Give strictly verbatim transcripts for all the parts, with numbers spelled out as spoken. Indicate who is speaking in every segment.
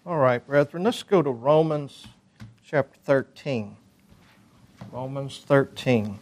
Speaker 1: All right, brethren, let's go to Romans chapter thirteen. Romans thirteen.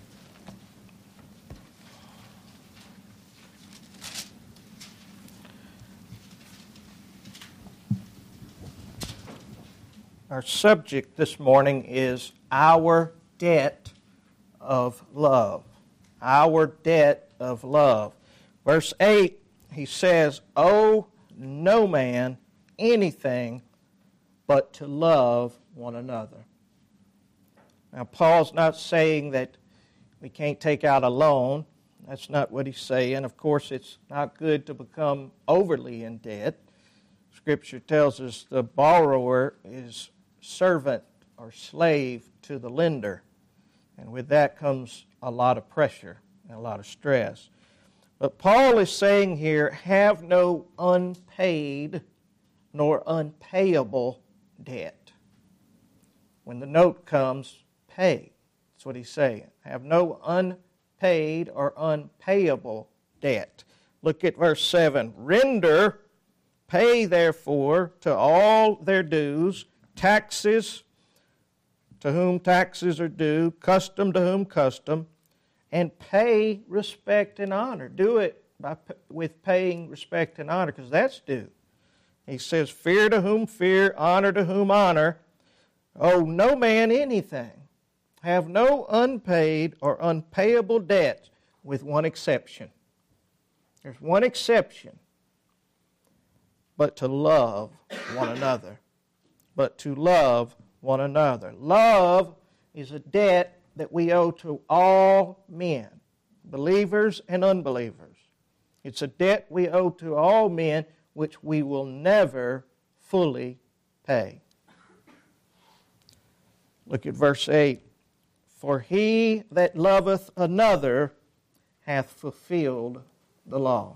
Speaker 1: Our subject this morning is our debt of love. Our debt of love. Verse eight, he says, "Owe no man anything but to love one another." Now, Paul's not saying that we can't take out a loan. That's not what he's saying. Of course, it's not good to become overly in debt. Scripture tells us the borrower is servant or slave to the lender. And with that comes a lot of pressure and a lot of stress. But Paul is saying here, have no unpaid nor unpayable debt. When the note comes, pay. That's what he's saying. Have no unpaid or unpayable debt. Look at verse seven. Render, pay therefore to all their dues, taxes to whom taxes are due, custom to whom custom, and pay respect and honor. Do it by, with paying respect and honor, because that's due. He says, fear to whom fear, honor to whom honor. Owe no man anything. Have no unpaid or unpayable debts, with one exception. There's one exception. But to love one another. But to love one another. Love is a debt that we owe to all men, believers and unbelievers. It's a debt we owe to all men, which we will never fully pay. Look at verse eight. For he that loveth another hath fulfilled the law.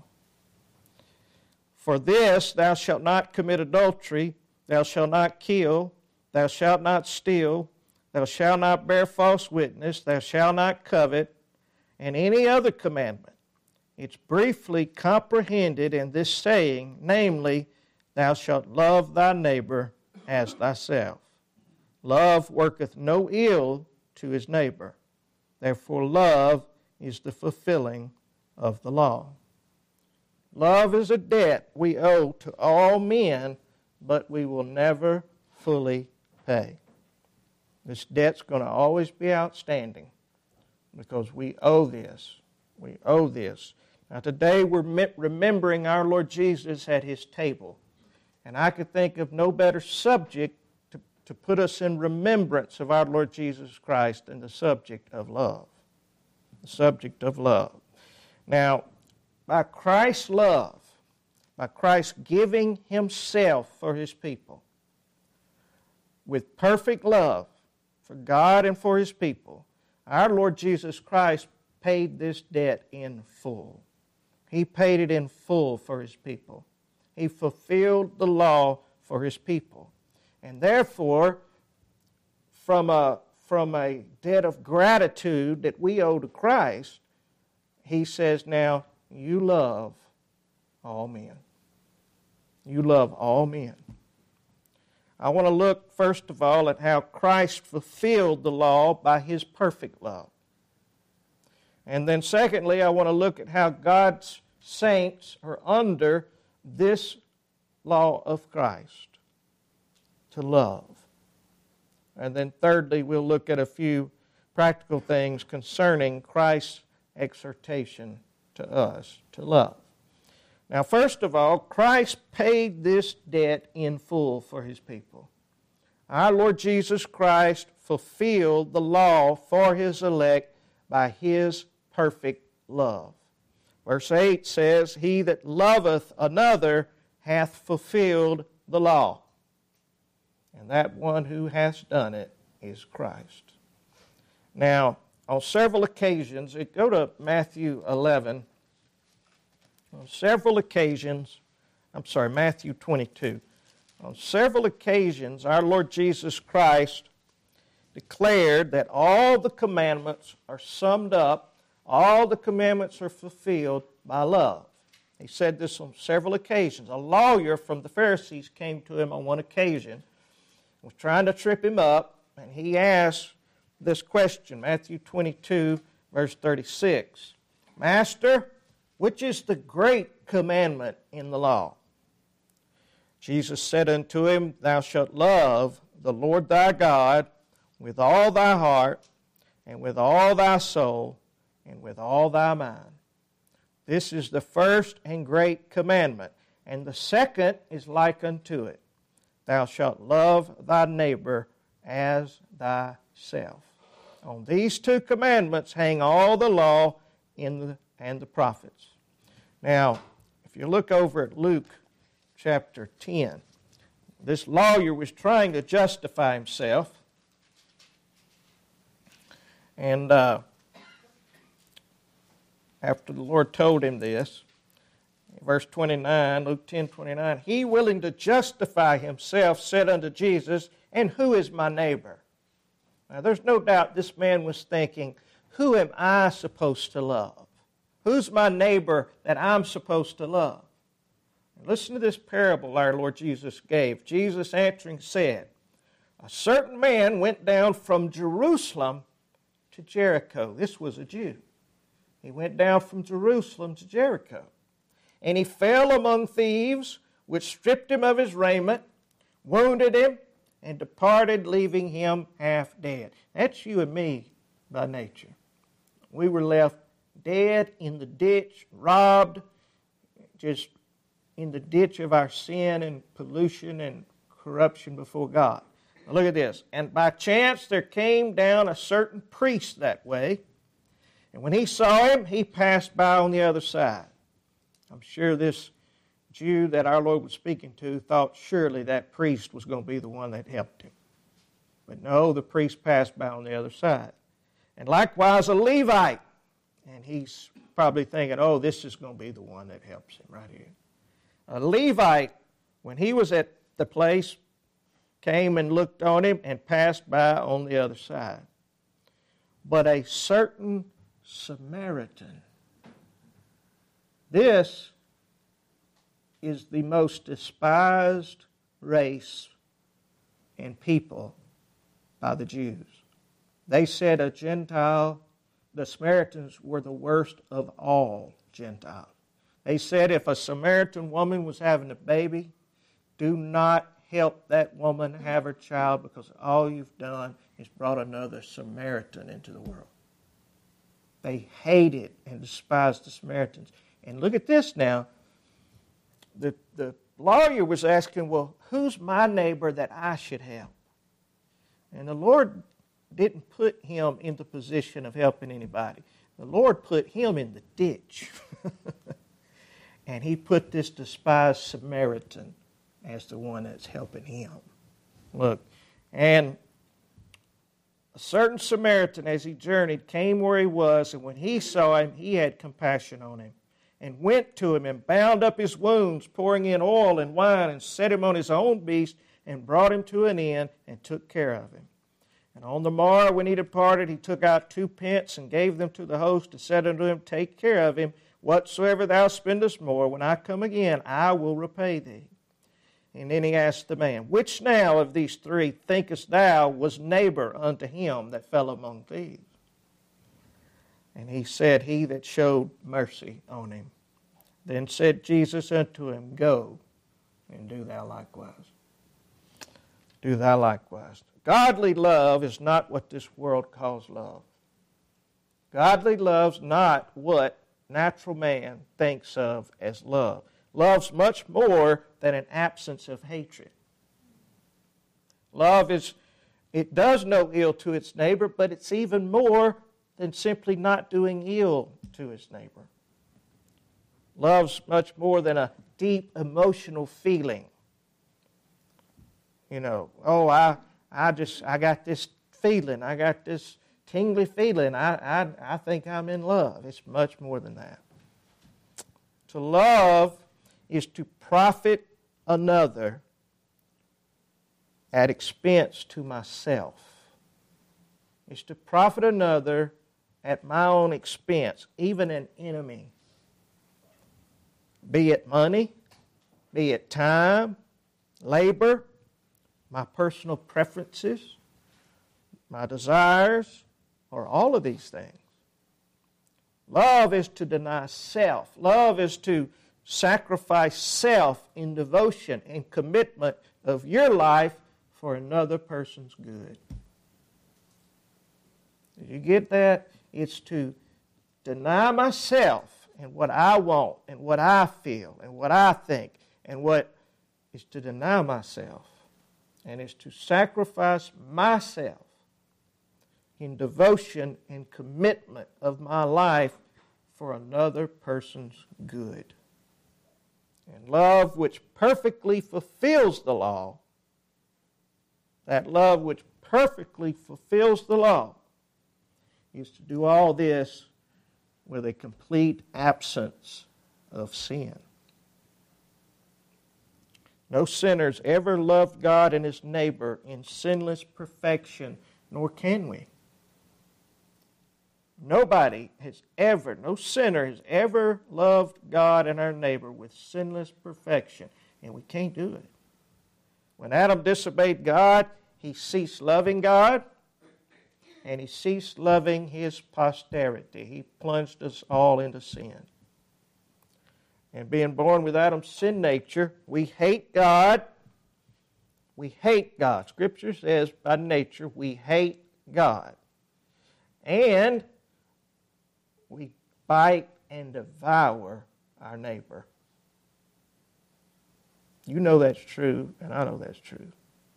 Speaker 1: For this, thou shalt not commit adultery, thou shalt not kill, thou shalt not steal, thou shalt not bear false witness, thou shalt not covet, and any other commandment. It's briefly comprehended in this saying, namely, thou shalt love thy neighbor as thyself. Love worketh no ill to his neighbor. Therefore love is the fulfilling of the law. Love is a debt we owe to all men, but we will never fully pay. This debt's going to always be outstanding because we owe this. We owe this. Now today we're remembering our Lord Jesus at His table. And I could think of no better subject to, to put us in remembrance of our Lord Jesus Christ than the subject of love. The subject of love. Now, by Christ's love, by Christ giving Himself for His people, with perfect love for God and for His people, our Lord Jesus Christ paid this debt in full. He paid it in full for His people. He fulfilled the law for His people. And therefore, from a, from a debt of gratitude that we owe to Christ, He says now, you love all men. You love all men. I want to look, first of all, at how Christ fulfilled the law by His perfect love. And then secondly, I want to look at how God's saints are under this law of Christ, to love. And then thirdly, we'll look at a few practical things concerning Christ's exhortation to us to love. Now, first of all, Christ paid this debt in full for His people. Our Lord Jesus Christ fulfilled the law for His elect by His perfect love. Verse eight says, he that loveth another hath fulfilled the law. And that one who hath done it is Christ. Now, on several occasions, go to Matthew eleven. On several occasions, I'm sorry, Matthew twenty-two. On several occasions, our Lord Jesus Christ declared that all the commandments are summed up, all the commandments are fulfilled by love. He said this on several occasions. A lawyer from the Pharisees came to him on one occasion, was trying to trip him up, and he asked this question, Matthew twenty-two, verse thirty-six. Master, which is the great commandment in the law? Jesus said unto him, Thou shalt love the Lord thy God with all thy heart, and with all thy soul, and with all thy mind. This is the first and great commandment. And the second is like unto it. Thou shalt love thy neighbor as thyself. On these two commandments hang all the law in the, and the prophets. Now, if you look over at Luke chapter ten, this lawyer was trying to justify himself. And uh, after the Lord told him this, verse twenty-nine, Luke ten twenty-nine, he willing to justify himself said unto Jesus, And who is my neighbor? Now there's no doubt this man was thinking, who am I supposed to love? Who's my neighbor that I'm supposed to love? And listen to this parable our Lord Jesus gave. Jesus answering said, A certain man went down from Jerusalem to Jericho. This was a Jew. He went down from Jerusalem to Jericho. And he fell among thieves, which stripped him of his raiment, wounded him, and departed, leaving him half dead. That's you and me by nature. We were left dead in the ditch, robbed, just in the ditch of our sin and pollution and corruption before God. Now look at this. And by chance there came down a certain priest that way, and when he saw him, he passed by on the other side. I'm sure this Jew that our Lord was speaking to thought surely that priest was going to be the one that helped him. But no, the priest passed by on the other side. And likewise a Levite. And he's probably thinking, oh, this is going to be the one that helps him right here. A Levite, when he was at the place, came and looked on him and passed by on the other side. But a certain Samaritan. This is the most despised race and people by the Jews. They said a Gentile, the Samaritans were the worst of all Gentiles. They said if a Samaritan woman was having a baby, do not help that woman have her child because all you've done is brought another Samaritan into the world. They hated and despised the Samaritans. And look at this now. The, the lawyer was asking, well, who's my neighbor that I should help? And the Lord didn't put him in the position of helping anybody. The Lord put him in the ditch. And he put this despised Samaritan as the one that's helping him. Look, and a certain Samaritan, as he journeyed, came where he was, and when he saw him, he had compassion on him, and went to him and bound up his wounds, pouring in oil and wine, and set him on his own beast, and brought him to an inn, and took care of him. And on the morrow when he departed, he took out two pence, and gave them to the host, and said unto him, Take care of him. Whatsoever thou spendest more, when I come again, I will repay thee. And then he asked the man, Which now of these three thinkest thou was neighbor unto him that fell among thieves? And he said, He that showed mercy on him. Then said Jesus unto him, Go, and do thou likewise. Do thou likewise. Godly love is not what this world calls love. Godly love's not what natural man thinks of as love. Love's much more than an absence of hatred. Love is, it does no ill to its neighbor, but it's even more than simply not doing ill to its neighbor. Love's much more than a deep emotional feeling. You know, oh, I, I just, I got this feeling, I got this tingly feeling, I, I, I think I'm in love. It's much more than that. To love is to profit another at expense to myself. It's to profit another at my own expense, even an enemy. be it money, be it time, labor, my personal preferences, my desires, or all of these things. Love is to deny self. Love is to sacrifice self in devotion and commitment of your life for another person's good. Did you get that? It's to deny myself and what I want and what I feel and what I think, and what is to deny myself, and it's to sacrifice myself in devotion and commitment of my life for another person's good. And love which perfectly fulfills the law, that love which perfectly fulfills the law, is to do all this with a complete absence of sin. No sinners ever loved God and his neighbor in sinless perfection, nor can we. Nobody has ever, no sinner has ever loved God and our neighbor with sinless perfection, and we can't do it. When Adam disobeyed God, he ceased loving God, and he ceased loving his posterity. He plunged us all into sin. And being born with Adam's sin nature, we hate God. We hate God. Scripture says by nature we hate God. And we bite and devour our neighbor. You know that's true, and I know that's true.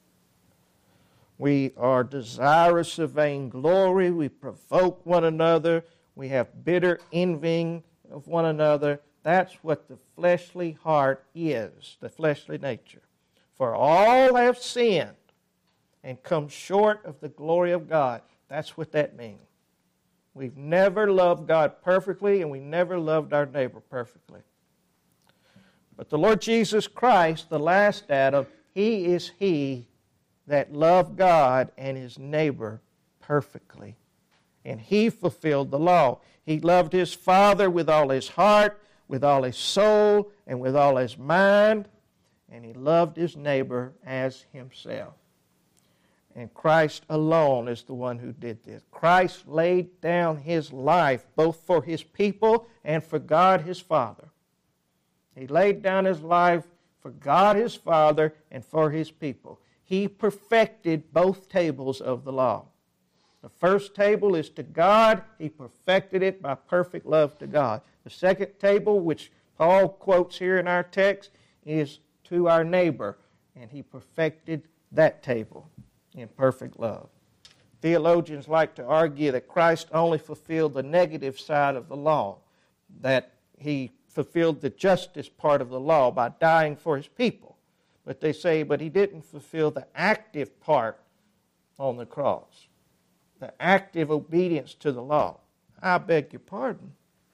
Speaker 1: We are desirous of vainglory. We provoke one another. We have bitter envying of one another. That's what the fleshly heart is, the fleshly nature. For all have sinned and come short of the glory of God. That's what that means. We've never loved God perfectly, and we never loved our neighbor perfectly. But the Lord Jesus Christ, the last Adam, He is He that loved God and his neighbor perfectly. And he fulfilled the law. He loved his Father with all his heart, with all his soul, and with all his mind. And he loved his neighbor as himself. And Christ alone is the one who did this. Christ laid down his life both for his people and for God his Father. He laid down his life for God his Father and for his people. He perfected both tables of the law. The first table is to God. He perfected it by perfect love to God. The second table, which Paul quotes here in our text, is to our neighbor, and he perfected that table in perfect love. Theologians like to argue that Christ only fulfilled the negative side of the law, that he fulfilled the justice part of the law by dying for his people. But they say, but he didn't fulfill the active part on the cross, the active obedience to the law. I beg your pardon.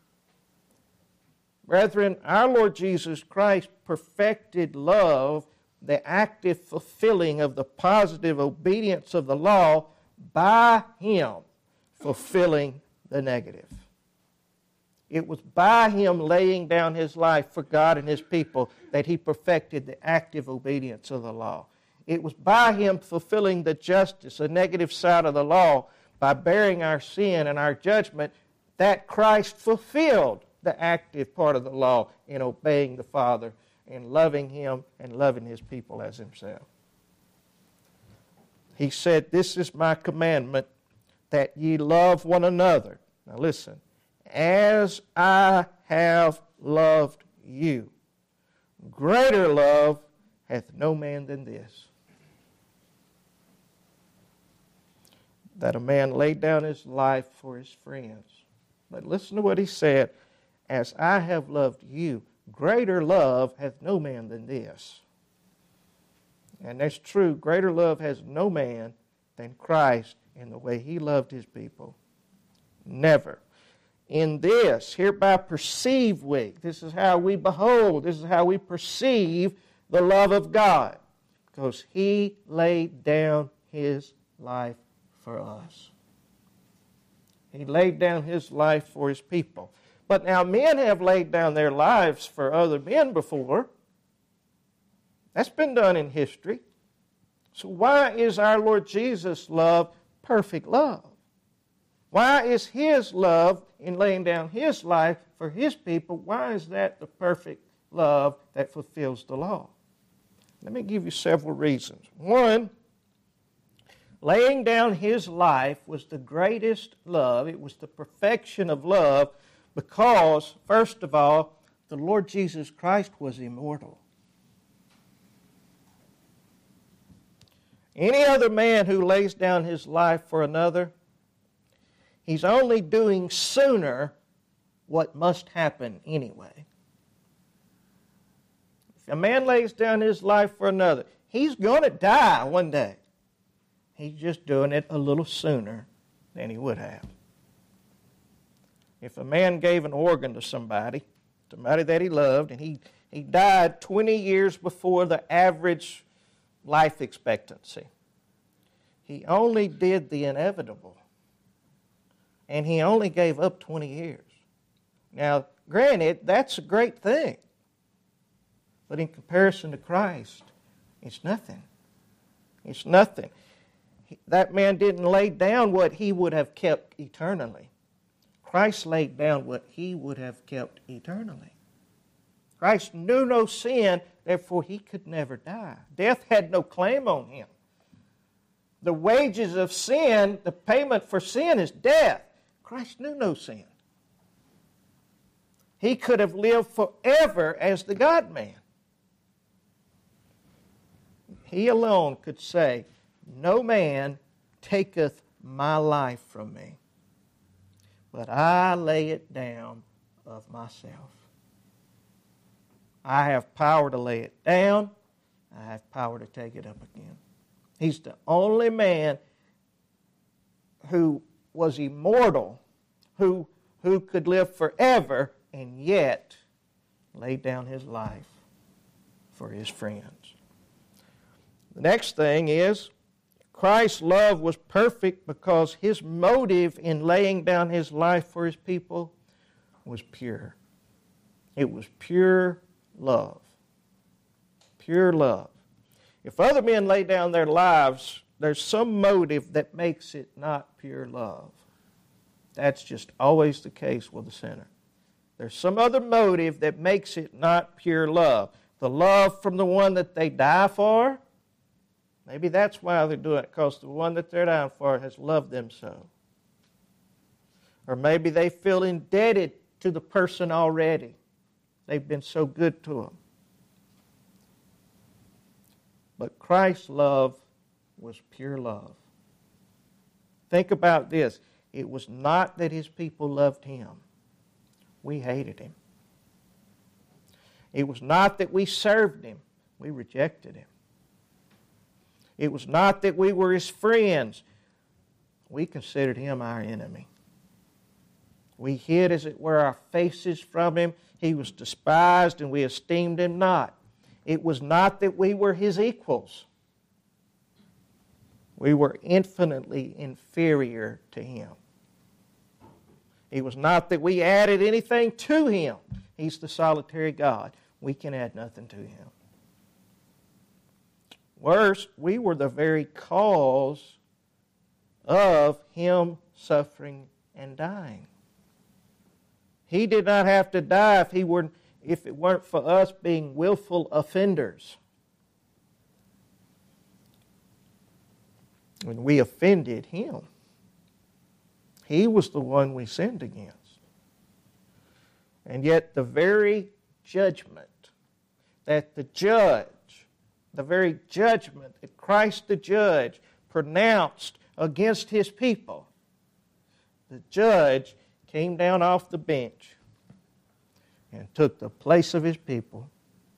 Speaker 1: Brethren, our Lord Jesus Christ perfected love, the active fulfilling of the positive obedience of the law, by him fulfilling the negative. It was by him laying down his life for God and his people that he perfected the active obedience of the law. It was by him fulfilling the justice, the negative side of the law, by bearing our sin and our judgment, that Christ fulfilled the active part of the law in obeying the Father and loving him and loving his people as himself. He said, "This is my commandment, that ye love one another." Now listen. "As I have loved you. Greater love hath no man than this, that a man laid down his life for his friends." But listen to what he said. "As I have loved you, greater love hath no man than this." And that's true. Greater love has no man than Christ in the way he loved his people. Never. "In this, hereby perceive we," this is how we behold, this is how we perceive the love of God, because he laid down his life for us. He laid down his life for his people. But now men have laid down their lives for other men before. That's been done in history. So why is our Lord Jesus' love perfect love? Why is His love in laying down His life for His people, why is that the perfect love that fulfills the law? Let me give you several reasons. One, laying down His life was the greatest love. It was the perfection of love because, first of all, the Lord Jesus Christ was immortal. Any other man who lays down his life for another, he's only doing sooner what must happen anyway. If a man lays down his life for another, he's going to die one day. He's just doing it a little sooner than he would have. If a man gave an organ to somebody, somebody that he loved, and he, he died twenty years before the average life expectancy, he only did the inevitable. And he only gave up twenty years. Now, granted, that's a great thing. But in comparison to Christ, it's nothing. It's nothing. That man didn't lay down what he would have kept eternally. Christ laid down what he would have kept eternally. Christ knew no sin, therefore he could never die. Death had no claim on him. The wages of sin, the payment for sin is death. Christ knew no sin. He could have lived forever as the God-man. He alone could say, "No man taketh my life from me, but I lay it down of myself." I have power to lay it down. I have power to take it up again. He's the only man who was immortal, who, who could live forever, and yet laid down his life for his friends. The next thing is, Christ's love was perfect because his motive in laying down his life for his people was pure. It was pure love. Pure love. If other men lay down their lives, there's some motive that makes it not pure love. That's just always the case with a sinner. There's some other motive that makes it not pure love. The love from the one that they die for, maybe that's why they're doing it, because the one that they're dying for has loved them so. Or maybe they feel indebted to the person already. They've been so good to them. But Christ's love was pure love. Think about this. It was not that his people loved him. We hated him. It was not that we served him. We rejected him. It was not that we were his friends. We considered him our enemy. We hid, as it were, our faces from him. He was despised, and we esteemed him not. It was not that we were his equals. We were infinitely inferior to him. It was not that we added anything to him. He's the solitary God. We can add nothing to him. Worse, we were the very cause of him suffering and dying. He did not have to die if he were, if it weren't for us being willful offenders. When we offended him, he was the one we sinned against. And yet the very judgment that the judge, the very judgment that Christ the judge pronounced against his people, the judge came down off the bench and took the place of his people.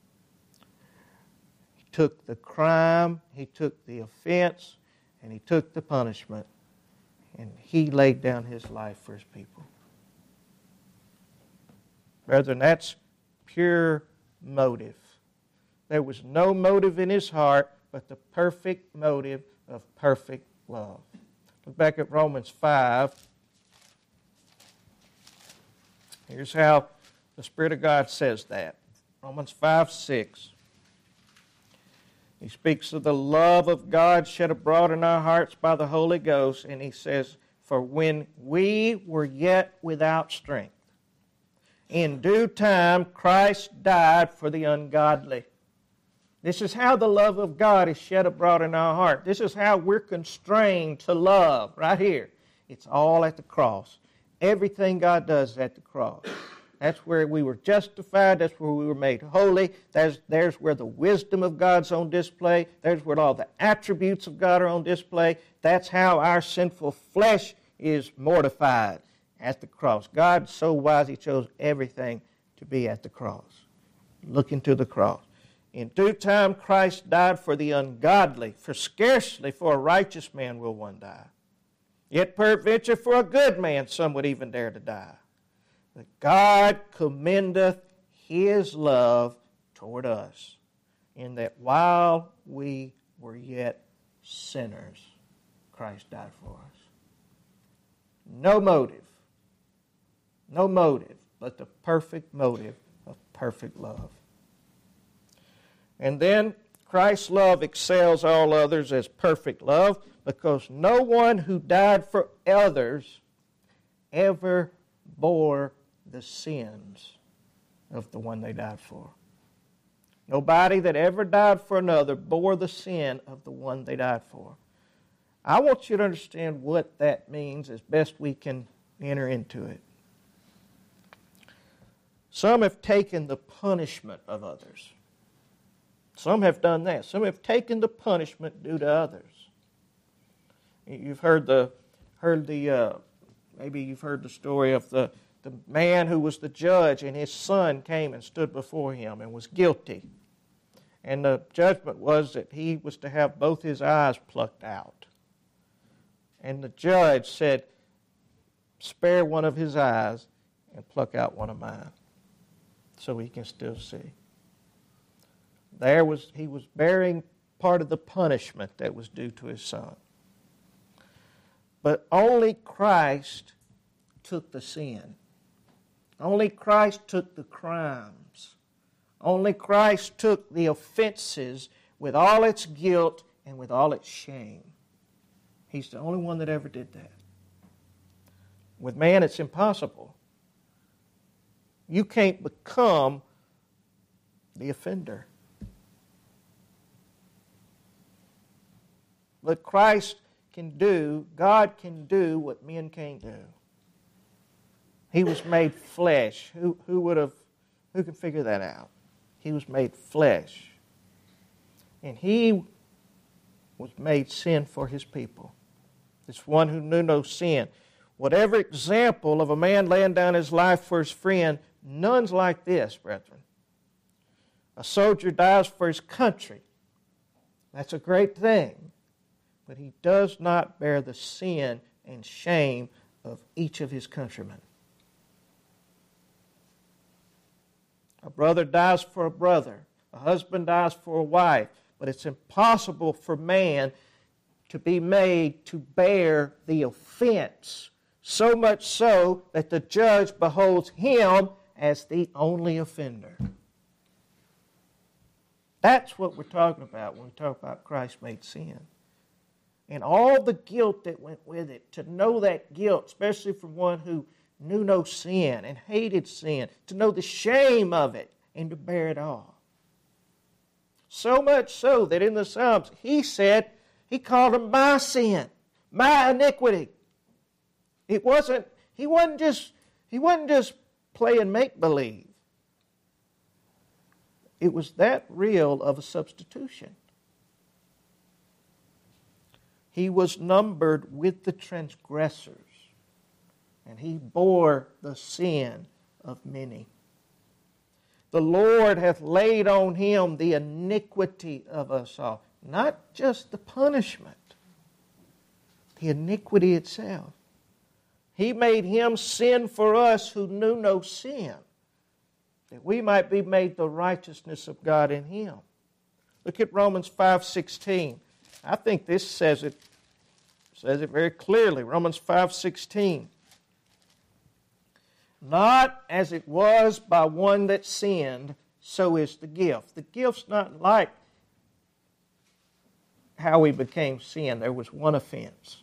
Speaker 1: He took the crime, he took the offense, and he took the punishment, and he laid down his life for his people. Brethren, that's pure motive. There was no motive in his heart but the perfect motive of perfect love. Look back at Romans five. Here's how the Spirit of God says that. Romans five six. He speaks of the love of God shed abroad in our hearts by the Holy Ghost, and he says, "For when we were yet without strength, in due time Christ died for the ungodly." This is how the love of God is shed abroad in our heart. This is how we're constrained to love, right here. It's all at the cross. Everything God does is at the cross. That's where we were justified. That's where we were made holy. There's, there's where the wisdom of God's on display. There's where all the attributes of God are on display. That's how our sinful flesh is mortified, at the cross. God, so wise, He chose everything to be at the cross. Looking to the cross. In due time Christ died for the ungodly, for scarcely for a righteous man will one die. Yet peradventure for a good man some would even dare to die. But God commendeth His love toward us, in that while we were yet sinners, Christ died for us. No motive, no motive, but the perfect motive of perfect love. And then Christ's love excels all others as perfect love, because no one who died for others ever bore the sins of the one they died for. Nobody that ever died for another bore the sin of the one they died for. I want you to understand what that means as best we can enter into it. Some have taken the punishment of others. Some have done that. Some have taken the punishment due to others. You've heard the, heard the, uh, maybe you've heard the story of the, the man who was the judge, and his son came and stood before him and was guilty. And the judgment was that he was to have both his eyes plucked out. And the judge said, "Spare one of his eyes and pluck out one of mine, so he can still see." There was, he was bearing part of the punishment that was due to his son. But only Christ took the sin. Only Christ took the crimes. Only Christ took the offenses with all its guilt and with all its shame. He's the only one that ever did that. With man, it's impossible. You can't become the offender. But Christ can do, God can do what men can't do. He was made flesh. Who, who would have, who can figure that out? He was made flesh. And He was made sin for His people. This one who knew no sin. Whatever example of a man laying down his life for his friend, none's like this, brethren. A soldier dies for his country. That's a great thing. But he does not bear the sin and shame of each of his countrymen. A brother dies for a brother. A husband dies for a wife. But it's impossible for man to be made to bear the offense, so much so that the judge beholds him as the only offender. That's what we're talking about when we talk about Christ made sin. And all the guilt that went with it, to know that guilt, especially from one who knew no sin and hated sin, to know the shame of it and to bear it all. So much so that in the Psalms, he said, he called them my sin, my iniquity. It wasn't, he wasn't just, he wasn't just playing make-believe. It was that real of a substitution. He was numbered with the transgressors, and he bore the sin of many. The Lord hath laid on him the iniquity of us all. Not just the punishment, the iniquity itself. He made him sin for us who knew no sin, that we might be made the righteousness of God in him. Look at Romans five sixteen. I think this says it, says it very clearly. Romans five sixteen. not as it was by one that sinned, so is the gift. The gift's not like how we became sin. There was one offense.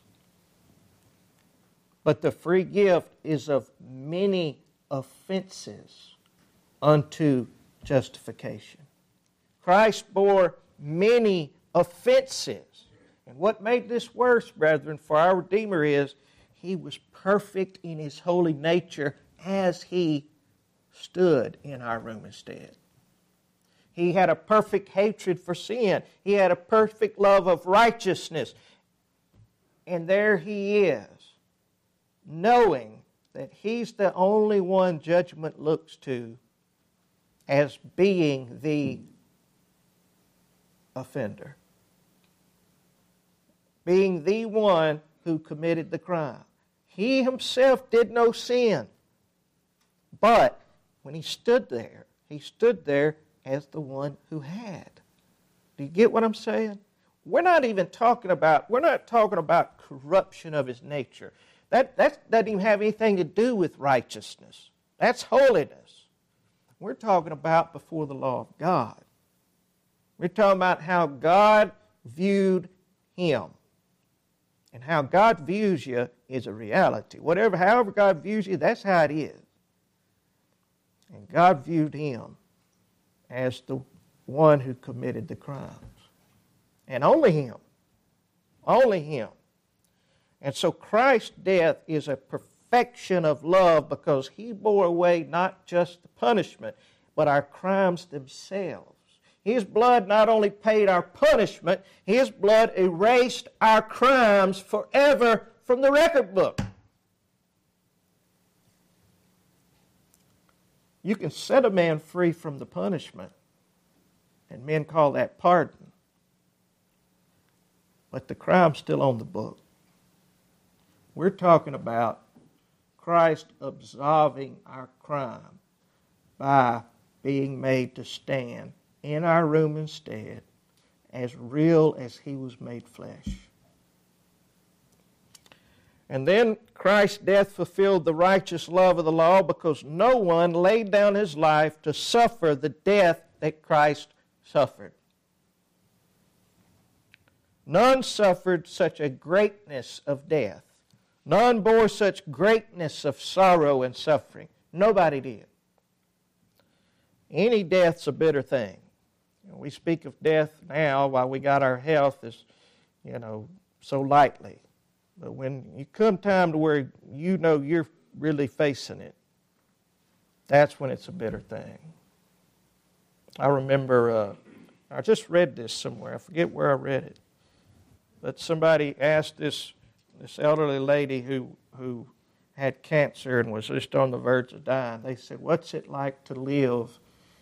Speaker 1: But the free gift is of many offenses unto justification. Christ bore many offenses. And what made this worse, brethren, for our Redeemer is He was perfect in His holy nature as He stood in our room instead. He had a perfect hatred for sin. He had a perfect love of righteousness. And there He is, knowing that He's the only one judgment looks to as being the offender, being the one who committed the crime. He Himself did no sin. But when He stood there, He stood there as the one who had. Do you get what I'm saying? We're not even talking about, we're not talking about corruption of His nature. That, that doesn't even have anything to do with righteousness. That's holiness. We're talking about before the law of God. We're talking about how God viewed Him. And how God views you is a reality. Whatever, however God views you, that's how it is. And God viewed Him as the one who committed the crimes. And only Him. Only Him. And so Christ's death is a perfection of love because He bore away not just the punishment, but our crimes themselves. His blood not only paid our punishment, His blood erased our crimes forever from the record book. You can set a man free from the punishment, and men call that pardon. But the crime's still on the book. We're talking about Christ absolving our crime by being made to stand in our room instead, as real as He was made flesh. And then Christ's death fulfilled the righteous love of the law because no one laid down his life to suffer the death that Christ suffered. None suffered such a greatness of death. None bore such greatness of sorrow and suffering. Nobody did. Any death's a bitter thing. We speak of death now while we got our health as, you know, so lightly. But when you come time to where you know you're really facing it, that's when it's a bitter thing. I remember, uh, I just read this somewhere. I forget where I read it. But somebody asked this this elderly lady who who had cancer and was just on the verge of dying. They said, "What's it like to live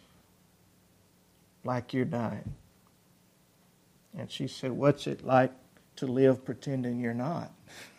Speaker 1: like you're dying?" And she said, "What's it like to live pretending you're not?"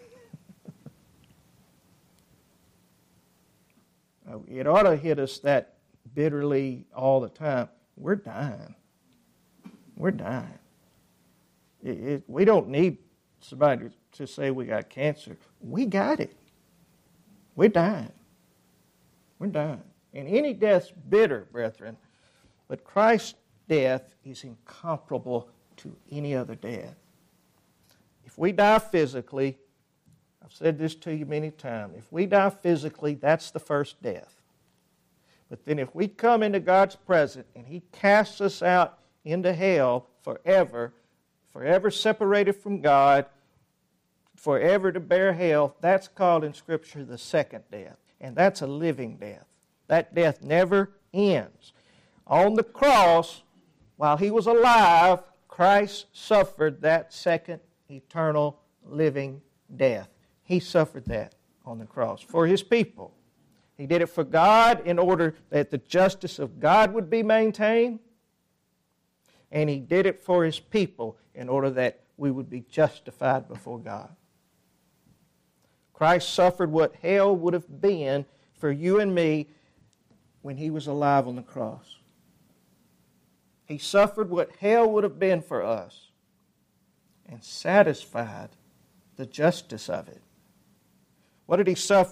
Speaker 1: It ought to hit us that bitterly all the time. We're dying. We're dying. It, it, we don't need somebody to say we got cancer. We got it. We're dying. We're dying. And any death's bitter, brethren, but Christ's death is incomparable to any other death. If we die physically, I've said this to you many times, if we die physically, that's the first death. But then if we come into God's presence and He casts us out into hell forever, forever separated from God, forever to bear hell, that's called in Scripture the second death. And that's a living death. That death never ends. On the cross, while He was alive, Christ suffered that second eternal living death. He suffered that on the cross for His people. He did it for God in order that the justice of God would be maintained. And He did it for His people in order that we would be justified before God. Christ suffered what hell would have been for you and me when He was alive on the cross. He suffered what hell would have been for us and satisfied the justice of it. What did He suffer?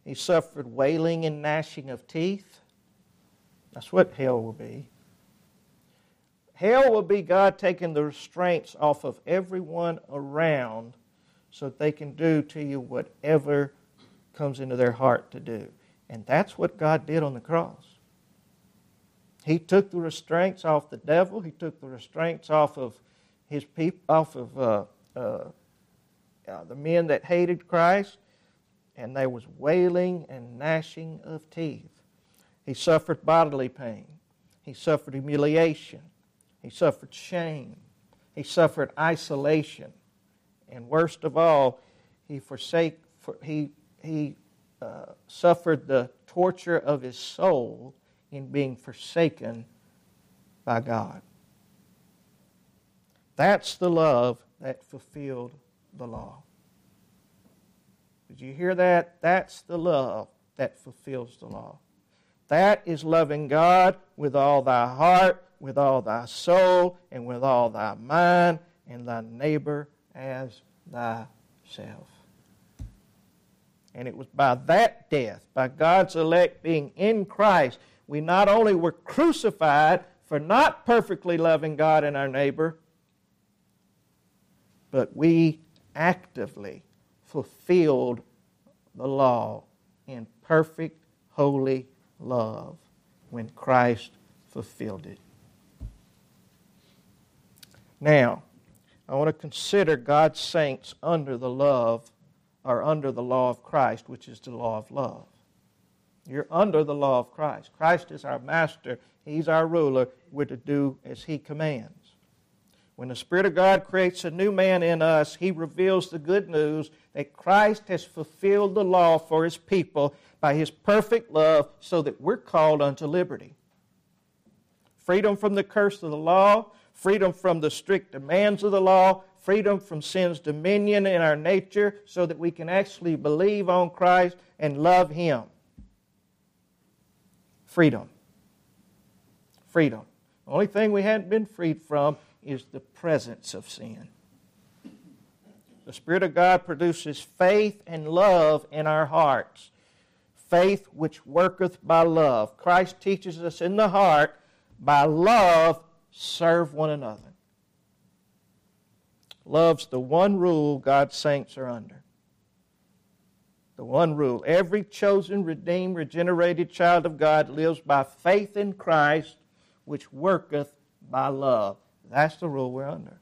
Speaker 1: He suffered wailing and gnashing of teeth. That's what hell will be. Hell will be God taking the restraints off of everyone around so that they can do to you whatever comes into their heart to do. And that's what God did on the cross. He took the restraints off the devil. He took the restraints off of his people, off of uh, uh, uh, the men that hated Christ, and there was wailing and gnashing of teeth. He suffered bodily pain. He suffered humiliation. He suffered shame. He suffered isolation. And worst of all, he forsake, for, he, he uh, suffered the torture of his soul in being forsaken by God. That's the love that fulfilled the law. Did you hear that? That's the love that fulfills the law. That is loving God with all thy heart, with all thy soul, and with all thy mind, and thy neighbor as thyself. And it was by that death, by God's elect being in Christ, we not only were crucified for not perfectly loving God and our neighbor, but we actively fulfilled the law in perfect, holy love when Christ fulfilled it. Now, I want to consider God's saints under the love or under the law of Christ, which is the law of love. You're under the law of Christ. Christ is our master. He's our ruler. We're to do as He commands. When the Spirit of God creates a new man in us, He reveals the good news that Christ has fulfilled the law for His people by His perfect love so that we're called unto liberty. Freedom from the curse of the law, freedom from the strict demands of the law, freedom from sin's dominion in our nature so that we can actually believe on Christ and love Him. Freedom. Freedom. The only thing we hadn't been freed from is the presence of sin. The Spirit of God produces faith and love in our hearts. Faith which worketh by love. Christ teaches us in the heart, by love, serve one another. Love's the one rule God's saints are under. The one rule. Every chosen, redeemed, regenerated child of God lives by faith in Christ, which worketh by love. That's the rule we're under.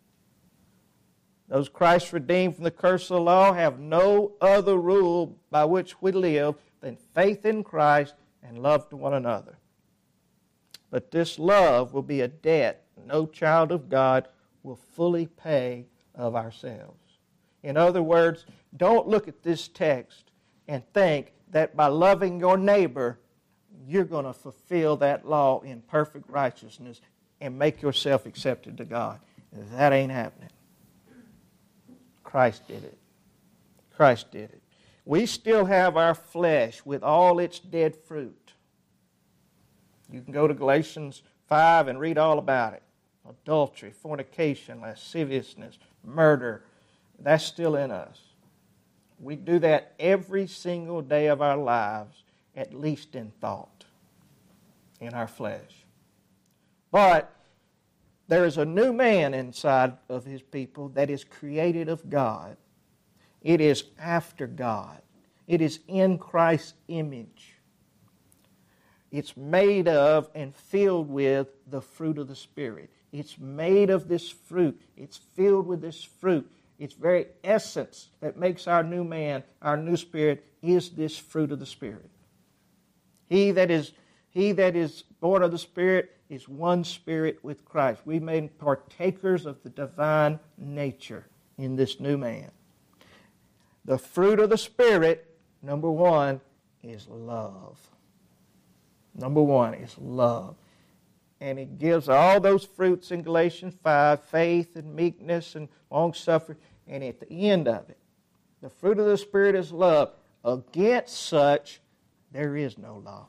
Speaker 1: Those Christ redeemed from the curse of the law have no other rule by which we live than faith in Christ and love to one another. But this love will be a debt no child of God will fully pay of ourselves. In other words, don't look at this text and think that by loving your neighbor, you're going to fulfill that law in perfect righteousness and make yourself accepted to God. That ain't happening. Christ did it. Christ did it. We still have our flesh with all its dead fruit. You can go to Galatians five and read all about it. Adultery, fornication, lasciviousness, murder, that's still in us. We do that every single day of our lives, at least in thought, in our flesh. But there is a new man inside of His people that is created of God. It is after God. It is in Christ's image. It's made of and filled with the fruit of the Spirit. It's made of this fruit. It's filled with this fruit. Its very essence that makes our new man, our new spirit, is this fruit of the Spirit. He that is, he that is born of the Spirit is one spirit with Christ. We've made partakers of the divine nature in this new man. The fruit of the Spirit, number one, is love. Number one is love. And He gives all those fruits in Galatians five, faith and meekness and long-suffering. And at the end of it, the fruit of the Spirit is love. Against such, there is no law.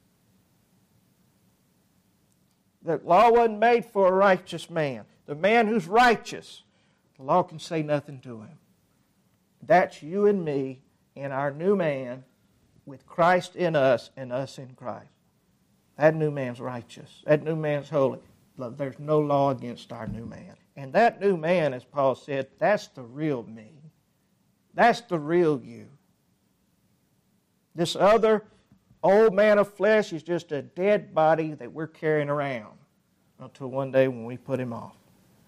Speaker 1: The law wasn't made for a righteous man. The man who's righteous, the law can say nothing to him. That's you and me in our new man with Christ in us and us in Christ. That new man's righteous. That new man's holy. There's no law against our new man. And that new man, as Paul said, that's the real me. That's the real you. This other old man of flesh is just a dead body that we're carrying around until one day when we put him off.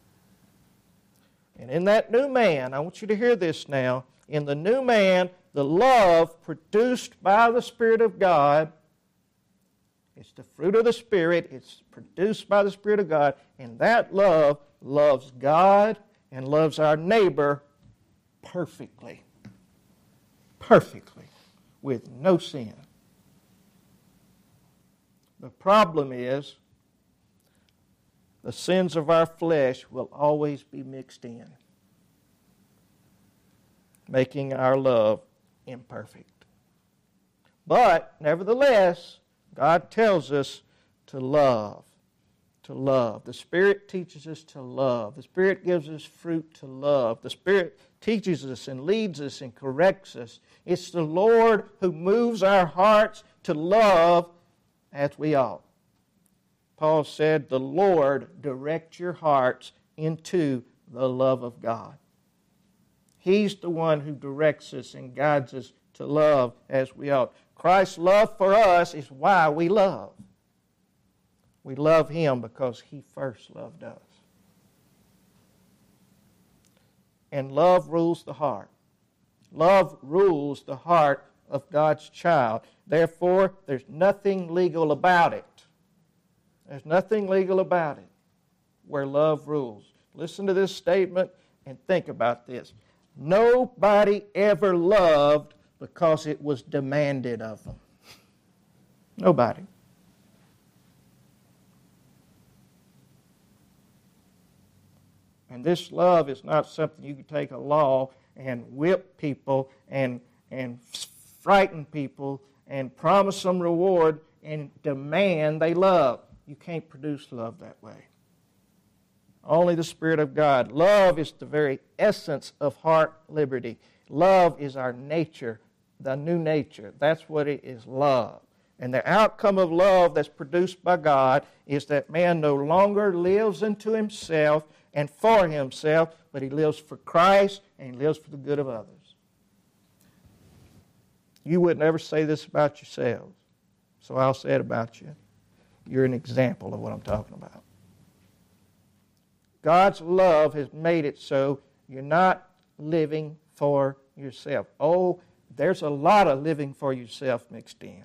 Speaker 1: And in that new man, I want you to hear this now, in the new man, the love produced by the Spirit of God, it's the fruit of the Spirit, it's produced by the Spirit of God, and that love loves God and loves our neighbor perfectly. Perfectly. With no sin. The problem is, the sins of our flesh will always be mixed in, making our love imperfect. But, nevertheless, God tells us to love. To love. The Spirit teaches us to love. The Spirit gives us fruit to love. The Spirit teaches us and leads us and corrects us. It's the Lord who moves our hearts to love as we ought. Paul said, the Lord directs your hearts into the love of God. He's the one who directs us and guides us to love as we ought. Christ's love for us is why we love. We love Him because He first loved us. And love rules the heart. Love rules the heart of God's child. Therefore, there's nothing legal about it. There's nothing legal about it where love rules. Listen to this statement and think about this. Nobody ever loved because it was demanded of them. Nobody. And this love is not something you can take a law and whip people and, and frighten people and promise them reward and demand they love. You can't produce love that way. Only the Spirit of God. Love is the very essence of heart liberty. Love is our nature, the new nature. That's what it is, love. And the outcome of love that's produced by God is that man no longer lives unto himself and for himself, but he lives for Christ and he lives for the good of others. You would never say this about yourselves, so I'll say it about you. You're an example of what I'm talking about. God's love has made it so you're not living for yourself. Oh, there's a lot of living for yourself mixed in.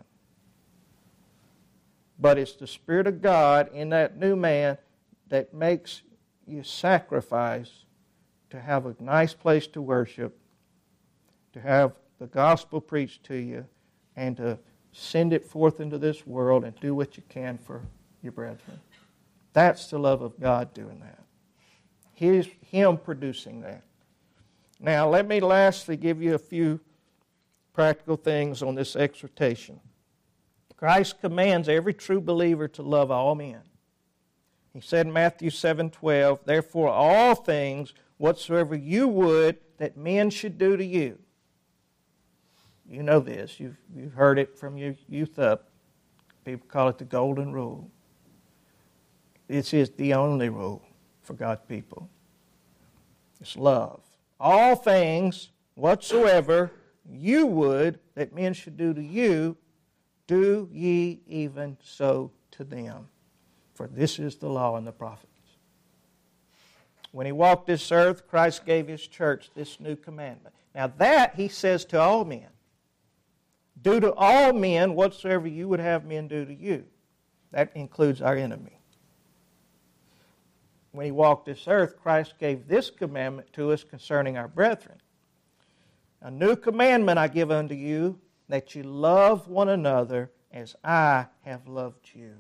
Speaker 1: But it's the Spirit of God in that new man that makes you sacrifice to have a nice place to worship, to have the gospel preached to you, and to send it forth into this world and do what you can for your brethren. That's the love of God doing that. He's Him producing that. Now, let me lastly give you a few practical things on this exhortation. Christ commands every true believer to love all men. He said in Matthew seven twelve, therefore all things whatsoever you would that men should do to you. You know this. You've, you've heard it from your youth up. People call it the golden rule. This is the only rule for God's people. It's love. All things whatsoever you would that men should do to you, do ye even so to them. For this is the law and the prophets. When He walked this earth, Christ gave His church this new commandment. Now that He says to all men. Do to all men whatsoever you would have men do to you. That includes our enemy. When He walked this earth, Christ gave this commandment to us concerning our brethren. A new commandment I give unto you, that you love one another as I have loved you.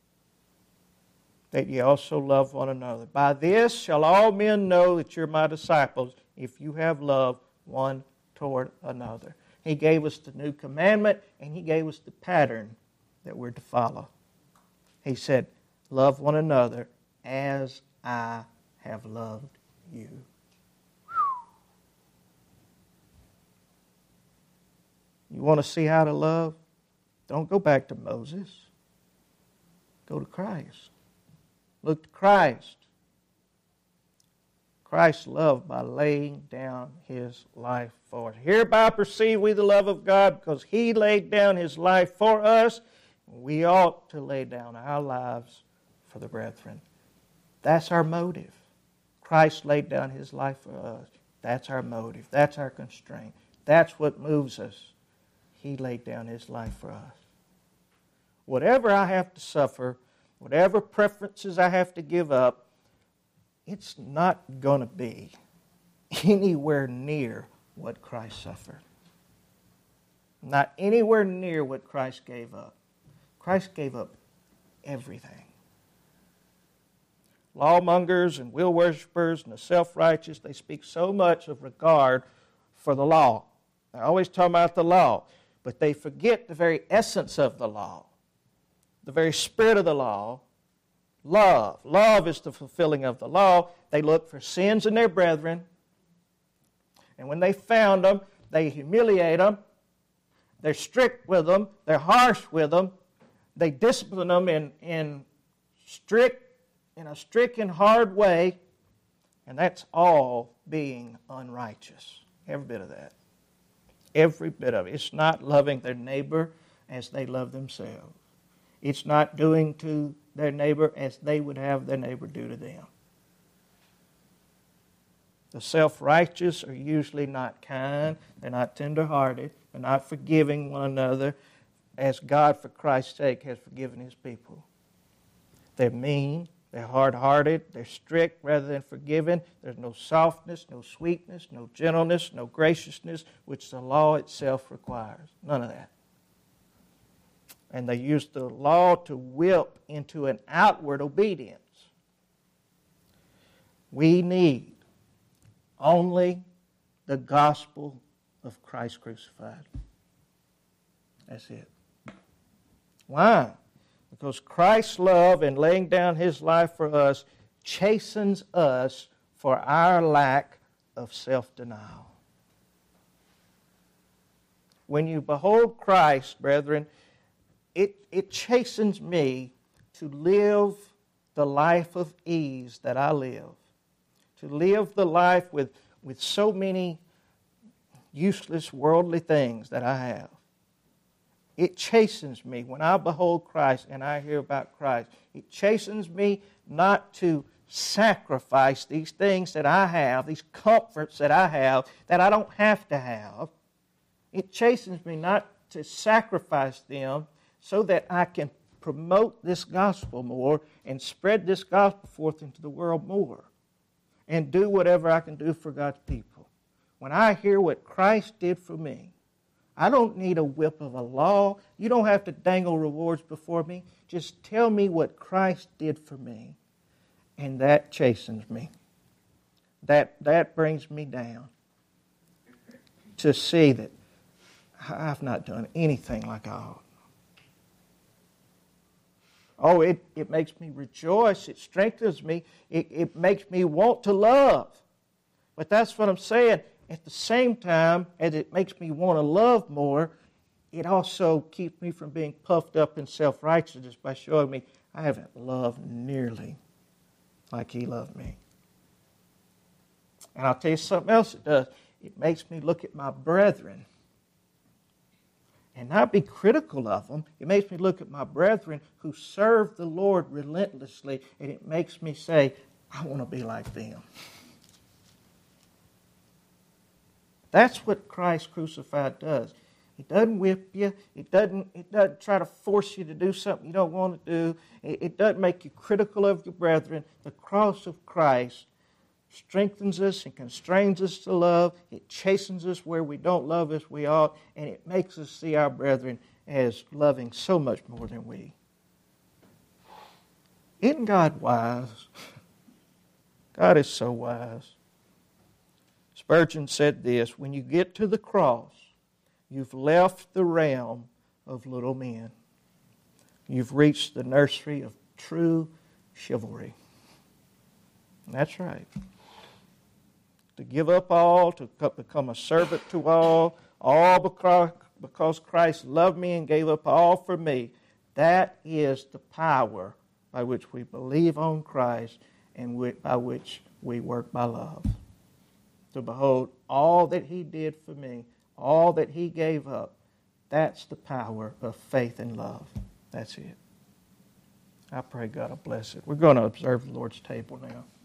Speaker 1: That ye also love one another. By this shall all men know that you're my disciples, if you have love one toward another. He gave us the new commandment, and He gave us the pattern that we're to follow. He said, love one another as I have loved you. You want to see how to love? Don't go back to Moses. Go to Christ. Look to Christ. Christ loved by laying down His life for us. Hereby perceive we the love of God, because He laid down His life for us. We ought to lay down our lives for the brethren. That's our motive. Christ laid down His life for us. That's our motive. That's our constraint. That's what moves us. He laid down His life for us. Whatever I have to suffer, whatever preferences I have to give up, it's not going to be anywhere near what Christ suffered. Not anywhere near what Christ gave up. Christ gave up everything. Lawmongers and will worshippers and the self-righteous, they speak so much of regard for the law. They always talk about the law, but they forget the very essence of the law, the very spirit of the law. Love. Love is the fulfilling of the law. They look for sins in their brethren, and when they found them, they humiliate them. They're strict with them. They're harsh with them. They discipline them in, in strict, in a strict and hard way, and that's all being unrighteous. Every bit of that. Every bit of it. It's not loving their neighbor as they love themselves. It's not doing to their neighbor as they would have their neighbor do to them. The self-righteous are usually not kind. They're not tender-hearted. They're not forgiving one another as God, for Christ's sake, has forgiven His people. They're mean. They're hard-hearted. They're strict rather than forgiving. There's no softness, no sweetness, no gentleness, no graciousness, which the law itself requires. None of that. And they use the law to whip into an outward obedience. We need only the gospel of Christ crucified. That's it. Why? Because Christ's love in laying down His life for us chastens us for our lack of self-denial. When you behold Christ, brethren, It, it chastens me to live the life of ease that I live. To live the life with, with so many useless worldly things that I have. It chastens me when I behold Christ and I hear about Christ. It chastens me not to sacrifice these things that I have, these comforts that I have, that I don't have to have. It chastens me not to sacrifice them so that I can promote this gospel more and spread this gospel forth into the world more and do whatever I can do for God's people. When I hear what Christ did for me, I don't need a whip of a law. You don't have to dangle rewards before me. Just tell me what Christ did for me, and that chastens me. That, that brings me down to see that I've not done anything like I ought. Oh, it, it makes me rejoice. It strengthens me. It, it makes me want to love. But that's what I'm saying. At the same time, as it makes me want to love more, it also keeps me from being puffed up in self-righteousness by showing me I haven't loved nearly like He loved me. And I'll tell you something else it does. It makes me look at my brethren and not be critical of them. It makes me look at my brethren who serve the Lord relentlessly, and it makes me say, I want to be like them. That's what Christ crucified does. It doesn't whip you. It doesn't, it doesn't try to force you to do something you don't want to do. It, it doesn't make you critical of your brethren. The cross of Christ strengthens us and constrains us to love. It chastens us where we don't love as we ought, and it makes us see our brethren as loving so much more than we. Isn't God wise? God is so wise. Spurgeon said this, when you get to the cross, you've left the realm of little men. You've reached the nursery of true chivalry. That's right. To give up all, to become a servant to all, all because Christ loved me and gave up all for me. That is the power by which we believe on Christ and by which we work by love. To behold all that He did for me, all that He gave up, that's the power of faith and love. That's it. I pray God will bless it. We're going to observe the Lord's table now.